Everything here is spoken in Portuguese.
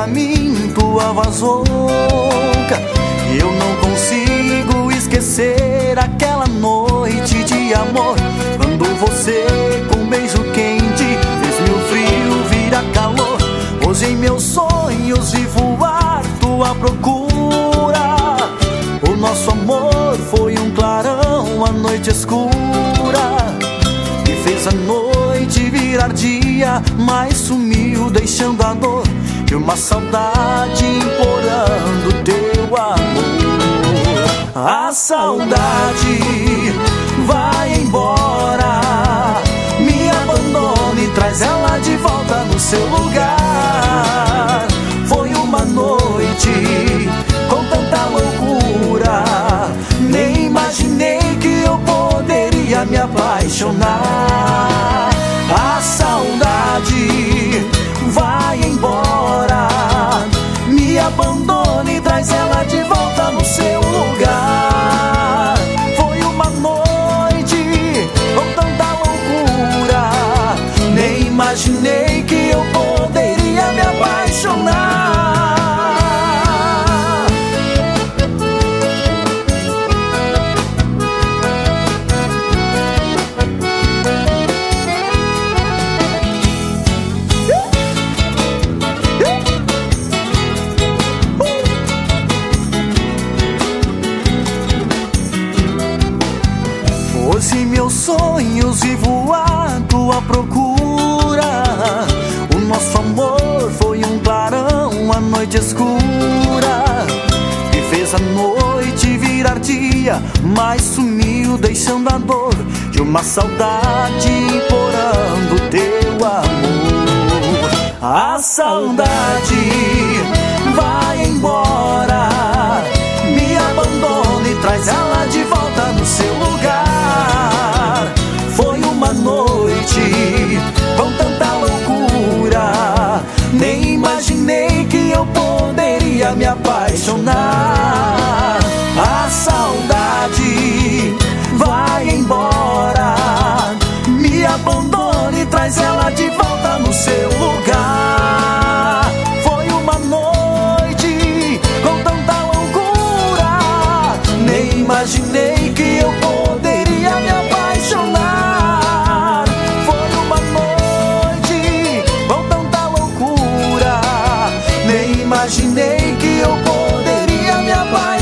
mim tua voz rouca. Eu não consigo esquecer aquela noite de amor, quando você com um beijo quente fez meu frio virar calor. Hoje em meus sonhos vivo à tua procura. O nosso amor foi um clarão, a noite escura que fez a noite virar dia, mas sumiu deixando a dor e uma saudade implorando teu amor. A saudade vai embora, me abandona e traz ela de volta no seu lugar. Foi uma noite com tanta loucura, nem imaginei que eu poderia me apaixonar. A saudade vai embora, me abandona e traz ela de volta no seu lugar. Foi uma noite com tanta loucura, nem imaginei que eu poderia me apaixonar. Hoje meus sonhos vivo à tua procura. O nosso amor foi um clarão, a noite escura que fez a noite virar dia, mas sumiu deixando a dor de uma saudade implorando teu amor. A saudade vai embora, me abandona e traz ela de volta no seu lugar. Foi uma noite com tanta loucura, nem imaginei que eu poderia me apaixonar. A saudade vai embora, me abandona e traz ela de volta no seu lugar. Foi uma noite com tanta loucura, nem imaginei que eu poderia me apaixonar. Foi uma noite com tanta loucura, nem imaginei que eu poderia me apaixonar.